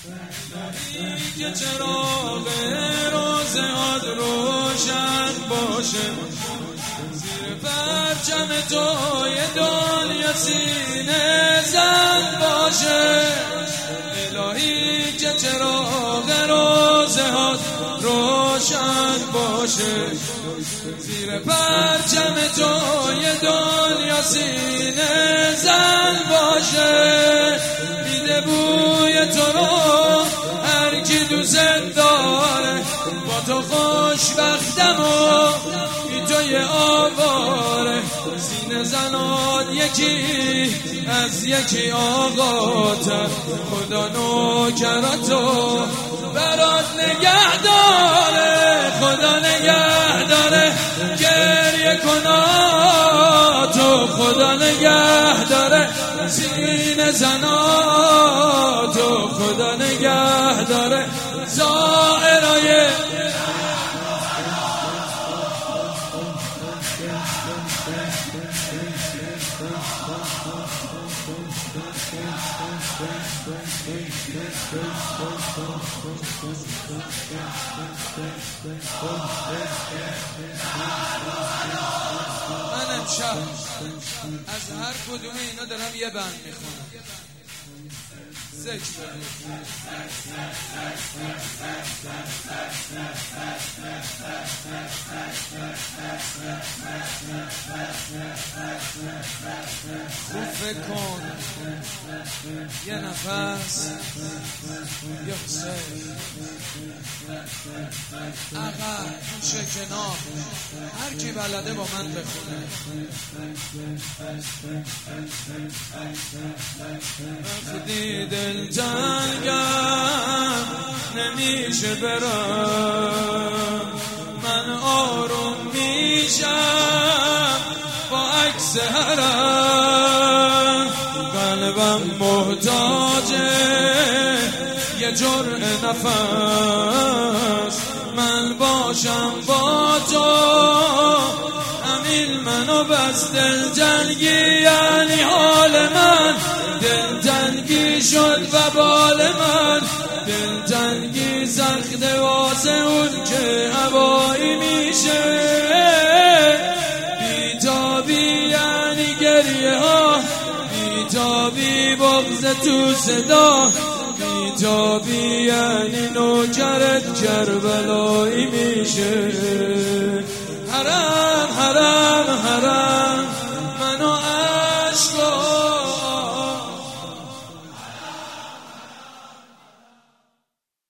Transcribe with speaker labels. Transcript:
Speaker 1: که چراغ روزهات روشن باشه، زیر پرچم توی دنیا سینه زن باشه. الهی که چراغ روزهات روشن باشه، زیر پرچم توی دنیا سینه زن باشه. میده بوی تو رو هر کی دوست داره، با تو خوشبختم و بی توی آواره. سینه زنات یکی از یکی آقاتر، خدا نوکراتو برات نگه داره، خدا نگه داره. گریه کناتو خدا نگه داره، سینه زناتو خدا نگه داره. زائرای من امشب از هر کدوم اینا دارم یه بند میخونم. ذکر بدید. خوب فکر کن، یه نفس، یه حسین عقب گوشه کنار، هر کی بلده با من بخونه. خودی دل تنگم نمیشه برم، من آروم میشم با عکس حرم. قلبم محتاجه یه جرعه نفس، من باشم با تو همین منو بس. دلتنگی یعنی حال من، دلتنگی شد و بال من. دلتنگی سخت واسه اون که هوایی میشه. بیتابی یعنی گریه ها، بیتابی بغض تو صدا. بیتابی یعنی نوکرت کربلایی میشه. حرم حرم حرم